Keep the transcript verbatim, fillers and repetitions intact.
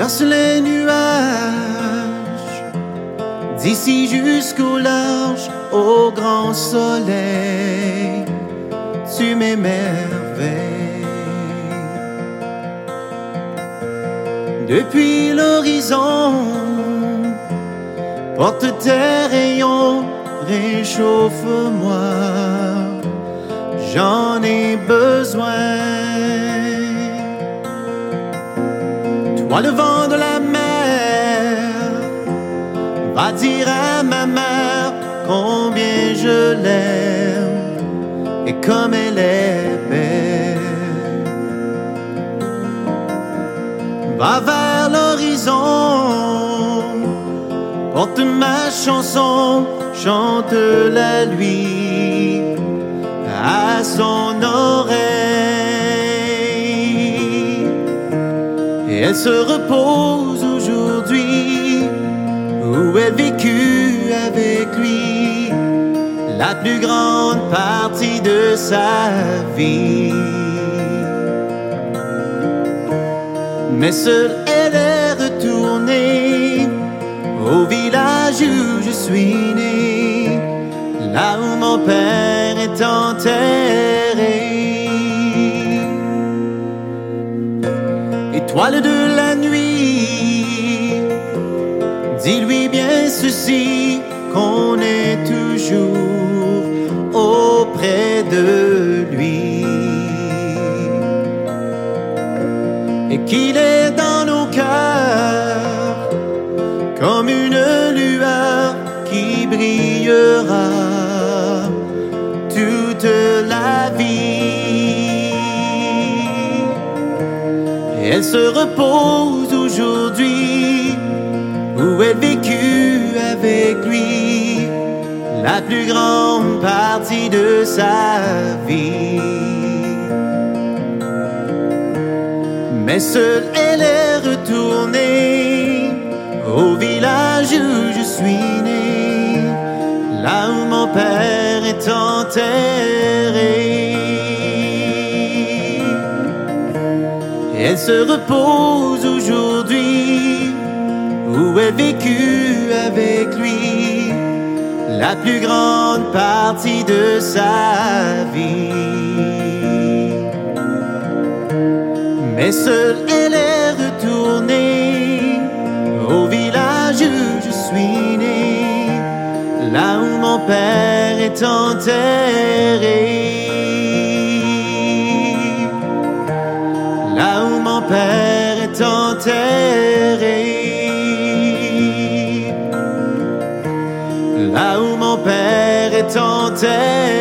traverse les nuages, d'ici jusqu'au large, au grand soleil, tu m'émerveilles. Depuis l'horizon, porte tes rayons, réchauffe-moi, j'en ai besoin. Toi le vent de la mer, va dire à ma mère combien je l'aime et comme elle est belle. Va vers l'horizon, porte ma chanson, chante-la lui à son oreille. Et elle se repose aujourd'hui où elle vécut avec lui la plus grande partie de sa vie. Mais seule elle est retournée au village où je suis né, là où mon père est enterré. Étoile de la nuit, dis-lui bien ceci, qu'on est toujours auprès de lui et qu'il est dans nos cœurs comme une lueur qui brillera toute la vie. Et elle se repose aujourd'hui où elle vécut avec lui la plus grande partie de sa vie. Mais seule elle est retournée au village où je suis né, là où mon père est enterré. Et elle se repose aujourd'hui où elle vécut avec lui la plus grande partie de sa vie. Mais seule elle est retournée au village où je suis né, là où mon père est enterré. Là où mon père est enterré. Là où mon père est enterré.